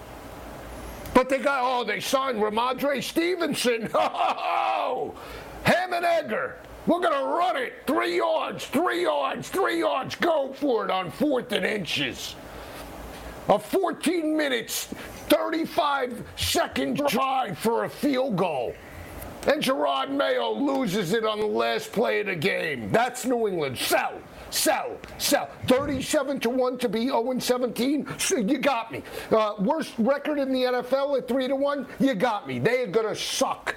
Speaker 5: But they got, oh, they signed Ramondre Stevenson. Oh, Ham and Egger. We're going to run it. Three yards, three yards, three yards. Go for it on fourth and inches. A fourteen minutes, thirty-five second drive for a field goal. And Gerard Mayo loses it on the last play of the game. That's New England. Sell, sell, sell. thirty-seven to one to be oh and seventeen. You got me. Uh, worst record in the N F L at three to one. You got me. They are going to suck.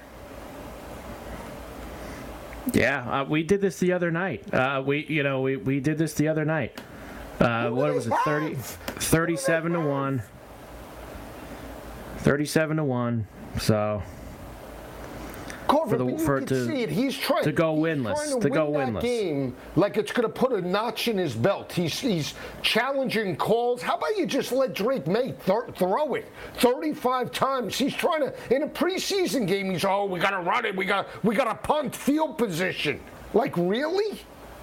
Speaker 4: Yeah, uh, we did this the other night. Uh, we, you know, we, we did this the other night. Uh, what was it? thirty, thirty-seven to one. thirty-seven to one. So
Speaker 5: Corver, for the, for you to, see it. He's trying
Speaker 4: to go winless.
Speaker 5: To,
Speaker 4: to go
Speaker 5: win
Speaker 4: winless.
Speaker 5: That game like it's going to put a notch in his belt. He's he's challenging calls. How about you just let Drake May th- throw it thirty-five times? He's trying to in a preseason game. He's oh we got to run it. We got we got to punt field position. Like really?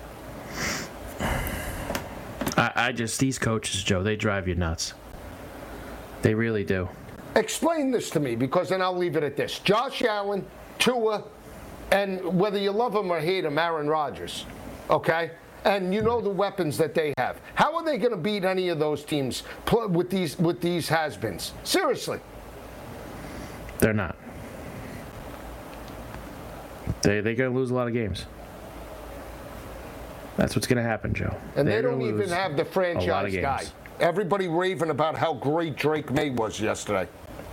Speaker 4: I, I just these coaches, Joe, they drive you nuts. They really do.
Speaker 5: Explain this to me, because then I'll leave it at this. Josh Allen, Tua, and whether you love him or hate him, Aaron Rodgers, okay? And you know the weapons that they have. How are they going to beat any of those teams pl- with these with these has-beens? Seriously.
Speaker 4: They're not. They, they're going to lose a lot of games. That's what's going to happen, Joe.
Speaker 5: And
Speaker 4: They're
Speaker 5: they don't even have the franchise guy. Everybody raving about how great Drake May was yesterday.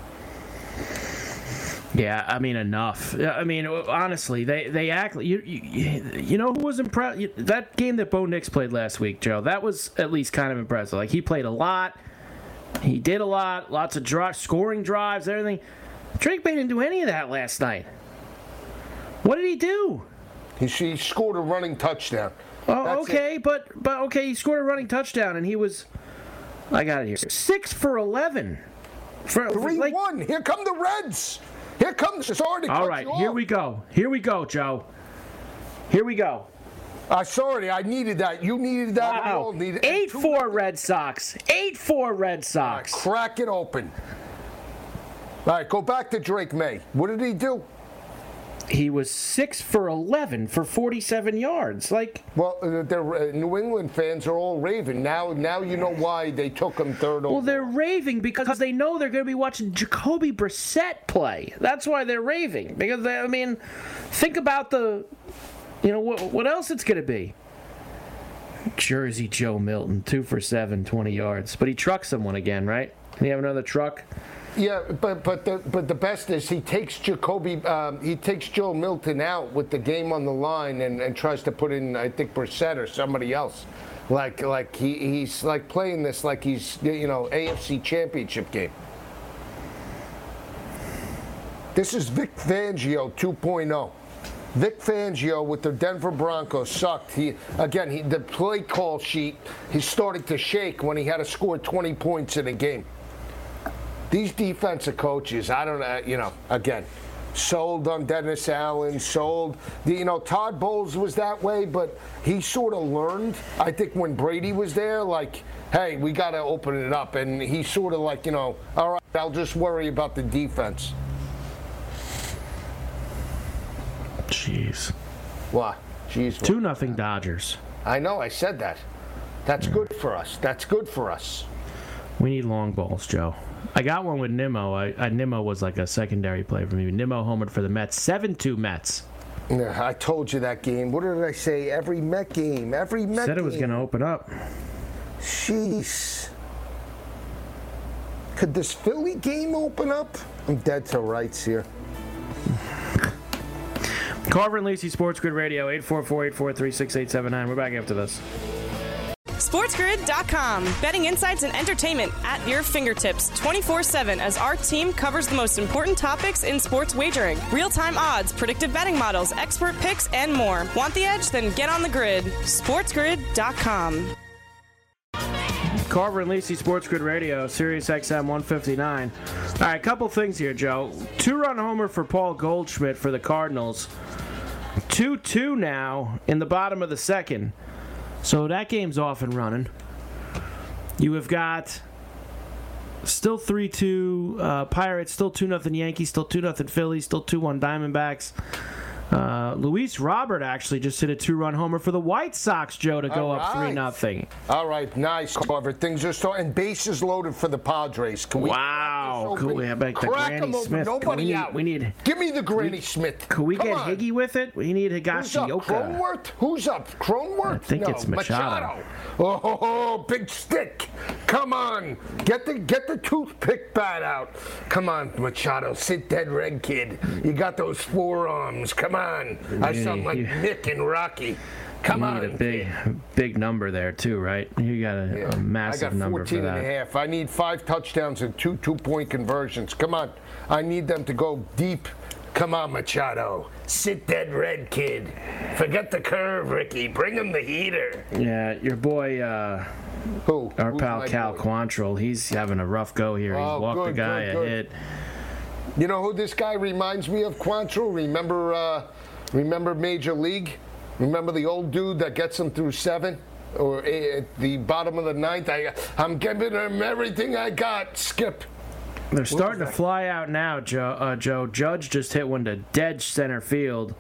Speaker 4: Yeah, I mean, enough. I mean, honestly, they, they act. You, you, you know who was impressed? That game that Bo Nix played last week, Joe, that was at least kind of impressive. Like, he played a lot. He did a lot. Lots of drives, scoring drives, everything. Drake May didn't do any of that last night. What did he do?
Speaker 5: He, he scored a running touchdown.
Speaker 4: Oh,
Speaker 5: That's
Speaker 4: okay,
Speaker 5: it.
Speaker 4: but but okay, he scored a running touchdown, and he was, I got it here, six for eleven. For,
Speaker 5: three
Speaker 4: like,
Speaker 5: one. Here come the Reds. Here comes sorry to
Speaker 4: All
Speaker 5: cut
Speaker 4: right,
Speaker 5: you
Speaker 4: here
Speaker 5: off.
Speaker 4: we go. Here we go, Joe. Here we go.
Speaker 5: Uh, sorry, I needed that. You needed that.
Speaker 4: Wow.
Speaker 5: We all needed
Speaker 4: Eight four Red Sox. Eight four Red Sox.
Speaker 5: Right, crack it open. All right, go back to Drake May. What did he do?
Speaker 4: He was six for eleven for forty-seven yards. Like,
Speaker 5: well, uh, the uh, New England fans are all raving now. Now you know why they took him third.
Speaker 4: Well,
Speaker 5: over.
Speaker 4: they're raving because they know they're going to be watching Jacoby Brissett play. That's why they're raving. Because they, I mean, think about the, you know, what, what else it's going to be. Jersey Joe Milton, two for seven, twenty yards, but he trucked someone again, right? Can he have another truck?
Speaker 5: Yeah, but but the but the best is he takes Jacoby, um, he takes Joe Milton out with the game on the line and, and tries to put in, I think, Brissett or somebody else. Like like he, he's like playing this like he's, you know, A F C Championship game. This is Vic Fangio two point oh. Vic Fangio with the Denver Broncos sucked. He again, he, the play call sheet, he started to shake when he had to score twenty points in a game. These defensive coaches, I don't know, you know, again, sold on Dennis Allen, sold. You know, Todd Bowles was that way, but he sort of learned, I think, when Brady was there, like, hey, we got to open it up. And he sort of like, you know, all right, I'll just worry about the defense.
Speaker 4: Jeez.
Speaker 5: What? Jeez.
Speaker 4: two nothing Dodgers.
Speaker 5: I know, I said that. That's good for us. That's good for us.
Speaker 4: We need long balls, Joe. I got one with Nimmo. I, I Nimmo was like a secondary play for me. Nimmo homered for the Mets. seven two Mets.
Speaker 5: Yeah, I told you that game. What did I say? Every Met game. Every Met
Speaker 4: Said
Speaker 5: game.
Speaker 4: it was going to open up.
Speaker 5: Jeez. Could this Philly game open up? I'm dead to rights here.
Speaker 4: Carver and Lacey, Sports Grid Radio, eight four four, eight four three, six eight seven nine. We're back after this.
Speaker 1: SportsGrid dot com. Betting insights and entertainment at your fingertips twenty-four seven as our team covers the most important topics in sports wagering. Real-time odds, predictive betting models, expert picks, and more. Want the edge? Then get on the grid. SportsGrid dot com.
Speaker 4: Carver and Lacey, Sports Grid Radio, Sirius X M one fifty-nine. All right, a couple things here, Joe. Two-run homer for Paul Goldschmidt for the Cardinals. two two now in the bottom of the second. So that game's off and running. You have got still three two uh, Pirates, still two nothing Yankees, still two nothing Phillies, still two one Diamondbacks. Uh, Luis Robert actually just hit a two-run homer for the White Sox, Joe, to go
Speaker 5: All
Speaker 4: up three
Speaker 5: right.
Speaker 4: nothing.
Speaker 5: All right, nice, Carver. Things are starting. Bases loaded for the Padres. Can we
Speaker 4: Wow.
Speaker 5: crack this
Speaker 4: Could we have like the
Speaker 5: Crack
Speaker 4: Granny
Speaker 5: 'em open.
Speaker 4: Smith?
Speaker 5: Nobody
Speaker 4: we need,
Speaker 5: out.
Speaker 4: We need.
Speaker 5: Give me the Granny Smith.
Speaker 4: Could we
Speaker 5: Come
Speaker 4: get
Speaker 5: on.
Speaker 4: Higgy with it? We need
Speaker 5: Who's up?
Speaker 4: Higashioka.
Speaker 5: Cronenworth? Who's up? Cronenworth?
Speaker 4: I think
Speaker 5: no,
Speaker 4: it's Machado.
Speaker 5: Oh, oh, oh, big stick. Come on. Get the get the toothpick bat out. Come on, Machado. Sit dead red kid. You got those forearms. Come on. I
Speaker 4: Yeah,
Speaker 5: sound like
Speaker 4: you-
Speaker 5: Nick and Rocky. Come
Speaker 4: you
Speaker 5: on.
Speaker 4: need a big, big number there too, right? You got a,
Speaker 5: Yeah.
Speaker 4: a massive
Speaker 5: I got
Speaker 4: number for
Speaker 5: fourteen
Speaker 4: that.
Speaker 5: and a half. I need five touchdowns and two two-point conversions. Come on. I need them to go deep. Come on, Machado. Sit dead red kid. Forget the curve, Ricky. Bring him the heater.
Speaker 4: Yeah, your boy, uh,
Speaker 5: Who?
Speaker 4: our
Speaker 5: Who's
Speaker 4: pal
Speaker 5: my
Speaker 4: Cal
Speaker 5: boy?
Speaker 4: Quantrill, he's having a rough go here. He's
Speaker 5: Oh,
Speaker 4: walked the
Speaker 5: good,
Speaker 4: guy
Speaker 5: good,
Speaker 4: a
Speaker 5: good.
Speaker 4: hit.
Speaker 5: You know who this guy reminds me of, Quantrill? Remember, uh, remember Major League? Remember the old dude that gets him through seven? Or at the bottom of the ninth? I, I'm giving him everything I got, Skip.
Speaker 4: They're starting to fly out now, Joe. Uh, Joe Judge just hit one to dead center field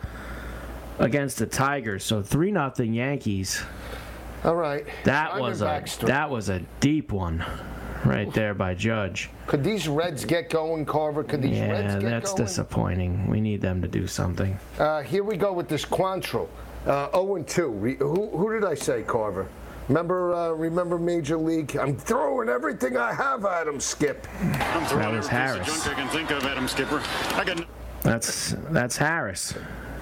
Speaker 4: against the Tigers. So three nothing Yankees.
Speaker 5: All right.
Speaker 4: That was a
Speaker 5: Diamondbacks three.
Speaker 4: that was a deep one, right there by Judge.
Speaker 5: Could these Reds get going, Carver? Could these Reds
Speaker 4: Yeah,
Speaker 5: get
Speaker 4: that's
Speaker 5: going?
Speaker 4: disappointing. We need them to do something.
Speaker 5: Uh, here we go with this Quantrill. Uh, oh and two. Re- who, who did I say, Carver? Remember, uh, remember Major League? I'm throwing everything I have at him, Skip.
Speaker 6: I'm throwing
Speaker 4: That was
Speaker 6: every piece
Speaker 4: Harris.
Speaker 6: of junk I can think of at him, Skipper. I got.
Speaker 4: That's that's Harris,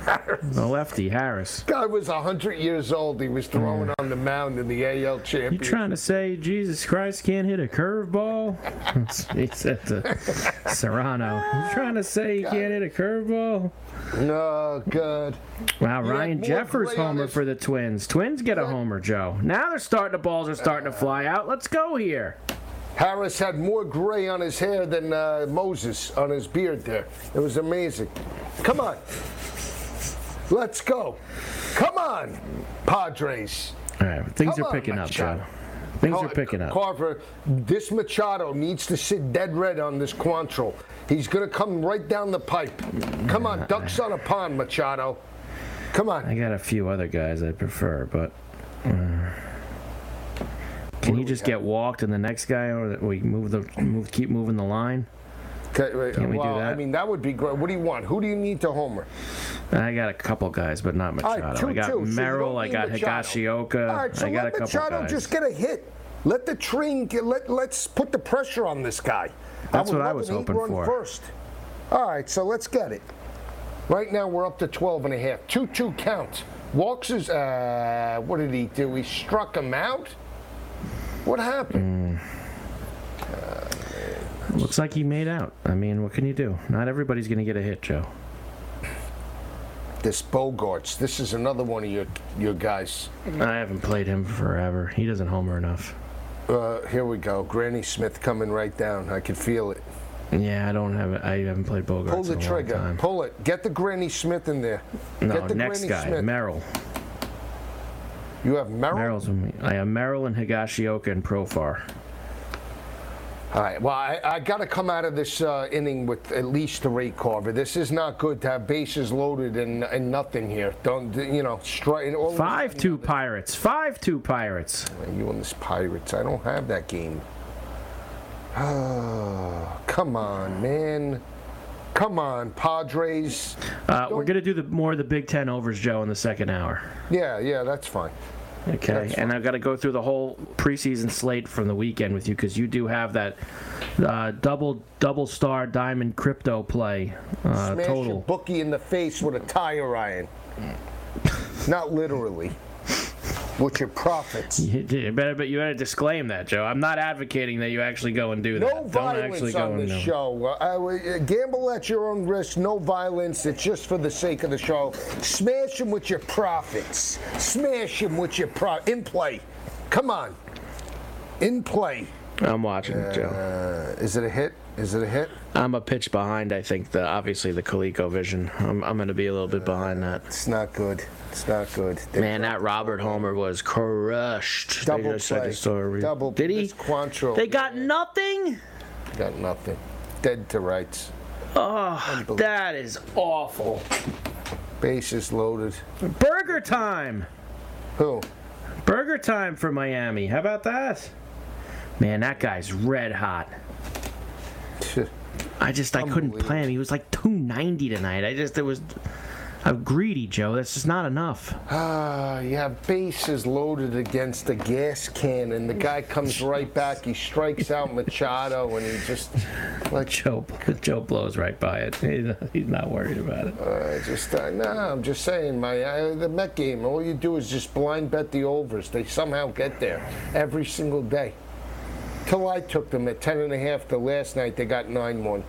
Speaker 4: the lefty Harris.
Speaker 5: Guy was one hundred years old. He was throwing on the mound in the A L
Speaker 4: You
Speaker 5: Championship.
Speaker 4: trying to say Jesus Christ can't hit a curveball? He said to Serrano. You trying to say he can't hit a curveball?
Speaker 5: No, good.
Speaker 4: Wow,
Speaker 5: You
Speaker 4: Ryan
Speaker 5: had more
Speaker 4: Jeffers
Speaker 5: gray on
Speaker 4: homer
Speaker 5: his-
Speaker 4: for the Twins. Twins get a homer, Joe. Now they're starting. The balls are starting to fly out. Let's go here.
Speaker 5: Harris had more gray on his hair than uh, Moses on his beard there. It was amazing. Come on. Let's go. Come on, Padres.
Speaker 4: All right, things
Speaker 5: Come
Speaker 4: are
Speaker 5: on,
Speaker 4: picking up,
Speaker 5: Machado.
Speaker 4: Joe. Things
Speaker 5: Car-
Speaker 4: are picking up.
Speaker 5: Carver, this Machado needs to sit dead red on this Quantrill. He's going to come right down the pipe. Come on, ducks on a pond, Machado. Come on.
Speaker 4: I got a few other guys I prefer, but uh, can he just get walked and the next guy, or we move the move, keep moving the line?
Speaker 5: Okay, wait,
Speaker 4: Can we do
Speaker 5: well,
Speaker 4: that?
Speaker 5: I mean, that would be great. What do you want? Who do you need to homer?
Speaker 4: I got a couple guys, but not
Speaker 5: All
Speaker 4: Machado.
Speaker 5: right, two,
Speaker 4: I got
Speaker 5: two. So you
Speaker 4: Merrill.
Speaker 5: don't
Speaker 4: I
Speaker 5: need
Speaker 4: got
Speaker 5: Machado.
Speaker 4: Higashioka.
Speaker 5: All right, so
Speaker 4: I got
Speaker 5: let
Speaker 4: a couple
Speaker 5: Machado
Speaker 4: guys.
Speaker 5: just get a hit. Let the train get, let, let's put the pressure on this guy.
Speaker 4: That's
Speaker 5: would
Speaker 4: what I
Speaker 5: love
Speaker 4: was
Speaker 5: an
Speaker 4: hoping
Speaker 5: eight-run
Speaker 4: for.
Speaker 5: First. All right, so let's get it. Right now we're up to twelve and a half. two two count. Walks is, uh, what did he do? He struck him out? What happened?
Speaker 4: Mm. Looks like he made out. I mean, what can you do? Not everybody's going to get a hit, Joe.
Speaker 5: This Bogarts, this is another one of your your guys.
Speaker 4: I haven't played him forever. He doesn't homer enough.
Speaker 5: Uh, here we go. Granny Smith coming right down. I can feel it.
Speaker 4: Yeah, I don't have it. I haven't played Bogarts
Speaker 5: Pull the
Speaker 4: in a
Speaker 5: trigger.
Speaker 4: long time.
Speaker 5: Pull it. Get the Granny Smith in there.
Speaker 4: No,
Speaker 5: Get the
Speaker 4: next
Speaker 5: Granny
Speaker 4: guy,
Speaker 5: Smith.
Speaker 4: Merrill.
Speaker 5: You have Merrill?
Speaker 4: Merrill's with me. I have Merrill and Higashioka and Profar.
Speaker 5: All right. Well, I, I got to come out of this uh, inning with at least a rate, Carver. This is not good to have bases loaded and, and nothing here. Don't, you know, strike.
Speaker 4: five two Pirates. five two Pirates.
Speaker 5: You and this Pirates. I don't have that game. Oh, come on, man. Come on, Padres.
Speaker 4: Uh, we're going to do the more of the Big Ten overs, Joe, in the second hour.
Speaker 5: Yeah, yeah, that's fine.
Speaker 4: Okay,
Speaker 5: That's
Speaker 4: and I've got to go through the whole preseason slate from the weekend with you because you do have that uh, double double star diamond crypto play uh,
Speaker 5: Smash
Speaker 4: total.
Speaker 5: your bookie in the face with a tire iron. Not literally. With your profits.
Speaker 4: You better, but you better disclaim that, Joe. I'm not advocating that you actually go and do that.
Speaker 5: No
Speaker 4: Don't
Speaker 5: violence
Speaker 4: actually go
Speaker 5: on
Speaker 4: and
Speaker 5: the
Speaker 4: do.
Speaker 5: show. Uh, uh, gamble at your own risk. No violence. It's just for the sake of the show. Smash him with your profits. Smash him with your pro. In play. Come on. In play.
Speaker 4: I'm watching it, Joe.
Speaker 5: Uh, is it a hit? Is it a hit?
Speaker 4: I'm a pitch behind. I think the obviously the ColecoVision. I'm, I'm going to be a little bit behind that.
Speaker 5: It's not good. It's not good. They
Speaker 4: Man, that Robert Homer was crushed.
Speaker 5: Double
Speaker 4: They just- I
Speaker 5: play.
Speaker 4: just saw a re-
Speaker 5: Double.
Speaker 4: Did he?
Speaker 5: This Quantro.
Speaker 4: They got nothing?
Speaker 5: Got nothing. Dead to rights.
Speaker 4: Oh, that is awful.
Speaker 5: Bases loaded.
Speaker 4: Burger time.
Speaker 5: Who?
Speaker 4: Burger time for Miami. How about that? Man, that guy's red hot. I just, I couldn't play him. He was like two ninety tonight. I just, it was, I'm greedy, Joe. That's just not enough.
Speaker 5: Ah, you have bases loaded against a gas can, and the guy comes right back. He strikes out Machado, and he just like
Speaker 4: Joe, Joe blows right by it. He's, he's not worried about it.
Speaker 5: uh, just uh, no. I'm just saying, my uh, the Met game. All you do is just blind bet the overs. They somehow get there every single day. Till I took them at ten and a half. The last night they got nine one.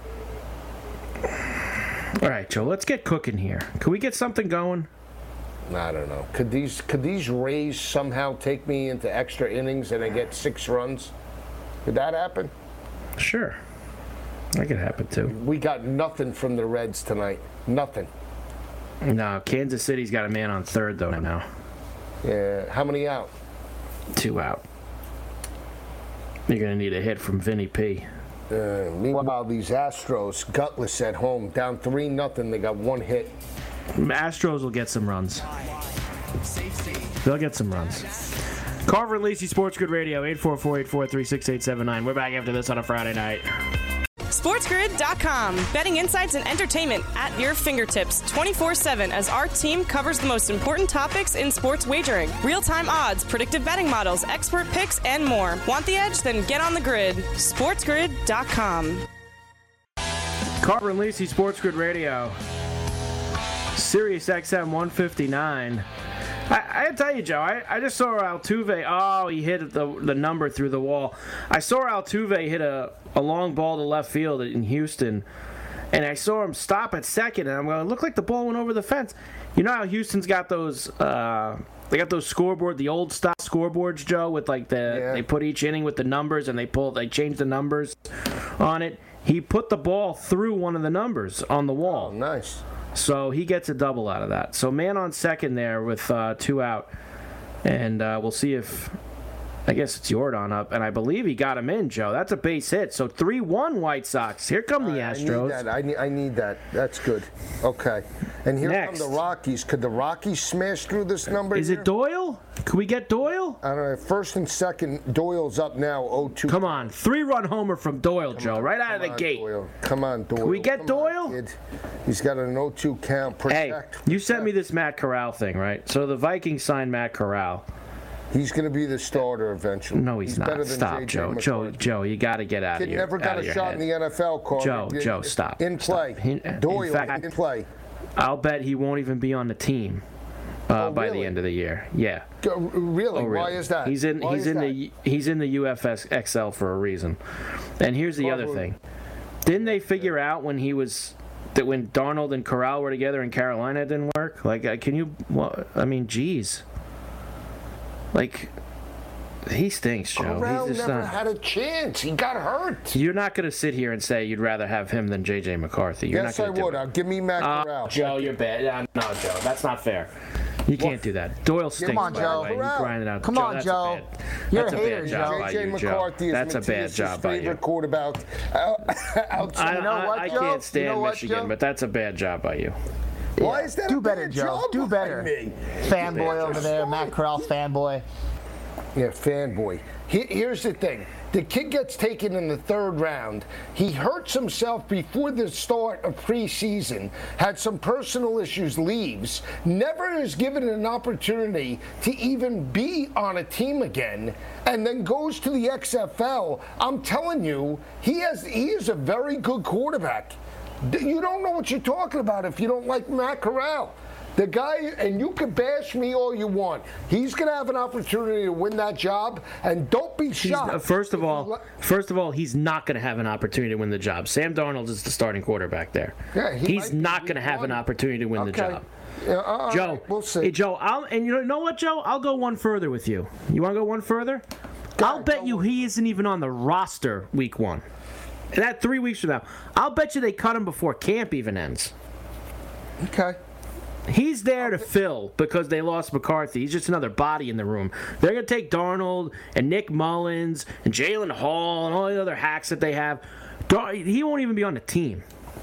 Speaker 4: All right, Joe. Let's get cooking here. Can we get something going?
Speaker 5: I don't know. Could these could these Rays somehow take me into extra innings and I get six runs? Could that happen?
Speaker 4: Sure. That could happen too.
Speaker 5: We got nothing from the Reds tonight. Nothing.
Speaker 4: No, Kansas City's got a man on third though now.
Speaker 5: Yeah. How many out?
Speaker 4: Two out. You're gonna need a hit from Vinny P.
Speaker 5: Uh, meanwhile, these Astros, gutless at home, down three nothing. They got one hit.
Speaker 4: Astros will get some runs. They'll get some runs. Carver and Lisi, Sports Grid Radio, eight four four, eight four three, six eight seven nine. We're back after this on a Friday night.
Speaker 1: SportsGrid dot com. Betting insights and entertainment at your fingertips twenty-four seven as our team covers the most important topics in sports wagering. Real-time odds, predictive betting models, expert picks, and more. Want the edge? Then get on the grid. SportsGrid dot com.
Speaker 4: Carver and Lisi, Sports Grid Radio. Sirius X M one fifty-nine. I, I tell you, Joe, I, I just saw Altuve. Oh, he hit the the number through the wall. I saw Altuve hit a, a long ball to left field in Houston, and I saw him stop at second, and I'm going, it looked like the ball went over the fence. You know how Houston's got those, uh, they got those scoreboard, the old style scoreboards, Joe, with like the,
Speaker 5: Yeah.
Speaker 4: they put each inning with the numbers, and they pull, they change the numbers on it. He put the ball through one of the numbers on the wall.
Speaker 5: Oh, nice.
Speaker 4: So he gets a double out of that. So man on second there with uh, two out. And uh, we'll see if, I guess it's Jordan up. And I believe he got him in, Joe. That's a base hit. So three one White Sox. Here come the
Speaker 5: I
Speaker 4: Astros.
Speaker 5: need that. I need, I need that. That's good. Okay. And here
Speaker 4: Next.
Speaker 5: come the Rockies. Could the Rockies smash through this number
Speaker 4: Is
Speaker 5: here?
Speaker 4: it Doyle? Can we get Doyle?
Speaker 5: I don't know. First and second, Doyle's up now, oh two.
Speaker 4: Come on. Three-run homer from Doyle, Joe. Right out of the
Speaker 5: Come on,
Speaker 4: gate.
Speaker 5: Doyle. Come on, Doyle.
Speaker 4: Can we get
Speaker 5: Come
Speaker 4: Doyle?
Speaker 5: on, kid. He's got an oh two count.
Speaker 4: Hey,
Speaker 5: Protect.
Speaker 4: you sent me this Matt Corral thing, right? So the Vikings signed Matt Corral.
Speaker 5: He's going to be the starter eventually.
Speaker 4: No, he's,
Speaker 5: better
Speaker 4: not.
Speaker 5: than
Speaker 4: Stop,
Speaker 5: J J
Speaker 4: Joe. Joe,
Speaker 5: McCarthy.
Speaker 4: Joe, you got to get out of
Speaker 5: Kid
Speaker 4: here.
Speaker 5: never got
Speaker 4: out of
Speaker 5: a
Speaker 4: your
Speaker 5: shot
Speaker 4: head.
Speaker 5: in the N F L, Carter.
Speaker 4: Joe,
Speaker 5: In-
Speaker 4: Joe, stop.
Speaker 5: In
Speaker 4: Stop.
Speaker 5: play.
Speaker 4: In- in
Speaker 5: Doyle,
Speaker 4: fact,
Speaker 5: in play.
Speaker 4: I'll bet he won't even be on the team. uh,
Speaker 5: Oh,
Speaker 4: by
Speaker 5: really?
Speaker 4: the end of the year. Yeah.
Speaker 5: Go- Really?
Speaker 4: Oh, really?
Speaker 5: Why is that?
Speaker 4: He's in.
Speaker 5: Why
Speaker 4: he's
Speaker 5: is
Speaker 4: in
Speaker 5: that?
Speaker 4: the. He's in the U F S X L for a reason. And here's the other
Speaker 5: Carver-
Speaker 4: thing. Didn't they figure out when he was that when Darnold and Corral were together in Carolina, it didn't work? Like, uh, can you? Well, I mean, geez. Like, he stinks, Joe.
Speaker 5: Corral
Speaker 4: He's just
Speaker 5: never
Speaker 4: not.
Speaker 5: had a chance. He got hurt.
Speaker 4: You're not going to sit here and say you'd rather have him than J J McCarthy. You're
Speaker 5: Yes,
Speaker 4: not
Speaker 5: I
Speaker 4: going to do
Speaker 5: would.
Speaker 4: it.
Speaker 5: Uh, give me Matt
Speaker 4: Uh,
Speaker 5: Corral.
Speaker 4: Joe, you're bad. Uh, no, Joe, that's not fair. You can't do that. Doyle stinks,
Speaker 7: on,
Speaker 4: by
Speaker 7: Joe.
Speaker 4: the way. He's
Speaker 5: Corral.
Speaker 4: grinding out.
Speaker 7: Come
Speaker 4: Joe,
Speaker 7: on,
Speaker 4: that's
Speaker 7: Joe.
Speaker 4: A bad,
Speaker 7: You're
Speaker 4: that's
Speaker 7: a
Speaker 4: a
Speaker 7: hater,
Speaker 4: bad job
Speaker 7: Joe.
Speaker 4: by
Speaker 5: J J
Speaker 4: you, Joe.
Speaker 5: McCarthy is
Speaker 4: That's a bad
Speaker 5: Matthias's
Speaker 4: job by
Speaker 5: favorite
Speaker 4: you.
Speaker 5: quarterback. Uh, outside.
Speaker 4: I,
Speaker 7: You know
Speaker 4: I-
Speaker 7: what,
Speaker 4: I
Speaker 7: Joe?
Speaker 4: can't stand
Speaker 7: You know what,
Speaker 4: Michigan,
Speaker 7: Joe?
Speaker 4: but that's a bad job by you.
Speaker 5: Why is that
Speaker 7: Do
Speaker 5: a
Speaker 7: better,
Speaker 5: bad
Speaker 7: Joe.
Speaker 5: job
Speaker 7: Do
Speaker 5: by
Speaker 7: better.
Speaker 5: me?
Speaker 7: Fanboy over there, Matt Corral fanboy.
Speaker 5: Yeah, fanboy. He- Here's the thing. The kid gets taken in the third round. He hurts himself before the start of preseason, had some personal issues, leaves, never is given an opportunity to even be on a team again, and then goes to the X F L. I'm telling you, he has he is a very good quarterback. D- You don't know what you're talking about if you don't like Matt Corral. The guy, and you can bash me all you want. He's going to have an opportunity to win that job, and don't be
Speaker 4: He's,
Speaker 5: shocked.
Speaker 4: uh, first of
Speaker 5: if you
Speaker 4: all,
Speaker 5: li-
Speaker 4: first of all, he's not going to have an opportunity to win the job. Sam Darnold is the starting quarterback there.
Speaker 5: Yeah, he
Speaker 4: he's
Speaker 5: might be
Speaker 4: not going to
Speaker 5: week
Speaker 4: have an
Speaker 5: one.
Speaker 4: opportunity to win the
Speaker 5: Okay.
Speaker 4: job.
Speaker 5: Yeah, all
Speaker 4: Joe,
Speaker 5: right, we'll see.
Speaker 4: Hey, Joe, I'll, and you know what, Joe? I'll go one further with you. You want to go one further? I'll
Speaker 5: ahead,
Speaker 4: bet
Speaker 5: go
Speaker 4: you
Speaker 5: one.
Speaker 4: he isn't even on the roster week one. And that three weeks from now, I'll bet you they cut him before camp even ends.
Speaker 5: Okay.
Speaker 4: He's there to fill because they lost McCarthy. He's just another body in the room. They're going to take Darnold and Nick Mullins and Jalen Hall and all the other hacks that they have. Dar- He won't even be on the team.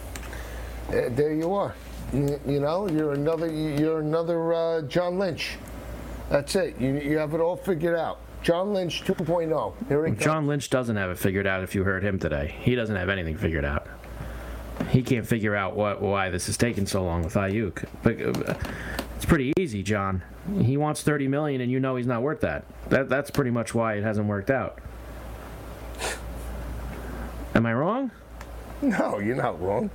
Speaker 5: Uh, there you are. You, you know, you're another. You're another uh, John Lynch. That's it. You, you have it all figured out. John Lynch two point oh. Here it comes.
Speaker 4: John Lynch doesn't have it figured out if you heard him today. He doesn't have anything figured out. He can't figure out what why this is taking so long with Ayuk. But uh, it's pretty easy, John. He wants thirty million dollars and you know he's not worth that. That that's pretty much why it hasn't worked out. Am I wrong?
Speaker 5: No, you're not wrong.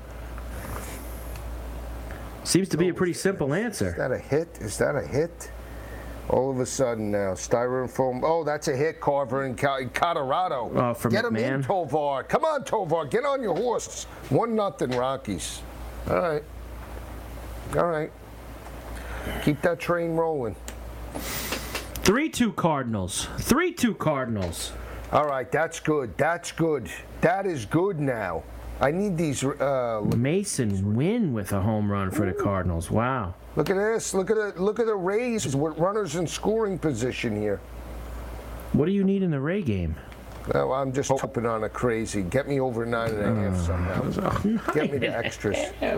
Speaker 4: Seems to be a pretty simple
Speaker 5: Is
Speaker 4: answer.
Speaker 5: that a hit? Is that a hit? All of a sudden now, styrofoam. Oh, that's a hit, Carver in Co- Colorado.
Speaker 4: Oh, for
Speaker 5: Get him in,
Speaker 4: McMahon?
Speaker 5: Tovar. Come on, Tovar. Get on your horse. One nothing Rockies. All right. All right. Keep that train rolling.
Speaker 4: three two Cardinals. three two Cardinals.
Speaker 5: All right, that's good. That's good. That is good now. I need these. Uh,
Speaker 4: Mason Wynn with a home run for the Cardinals. Wow.
Speaker 5: look at this. Look at it. Look at the Rays with runners in scoring position here.
Speaker 4: What do you need in the Ray game?
Speaker 5: Oh, I'm just hoping on a crazy. Get me over nine and a half somehow. Get me the extras.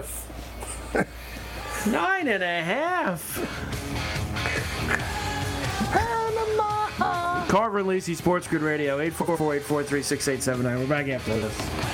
Speaker 4: Nine and a half. Carver and Lacey, Sports Grid Radio, eight four four, eight four three, six eight seven nine. We're back after this.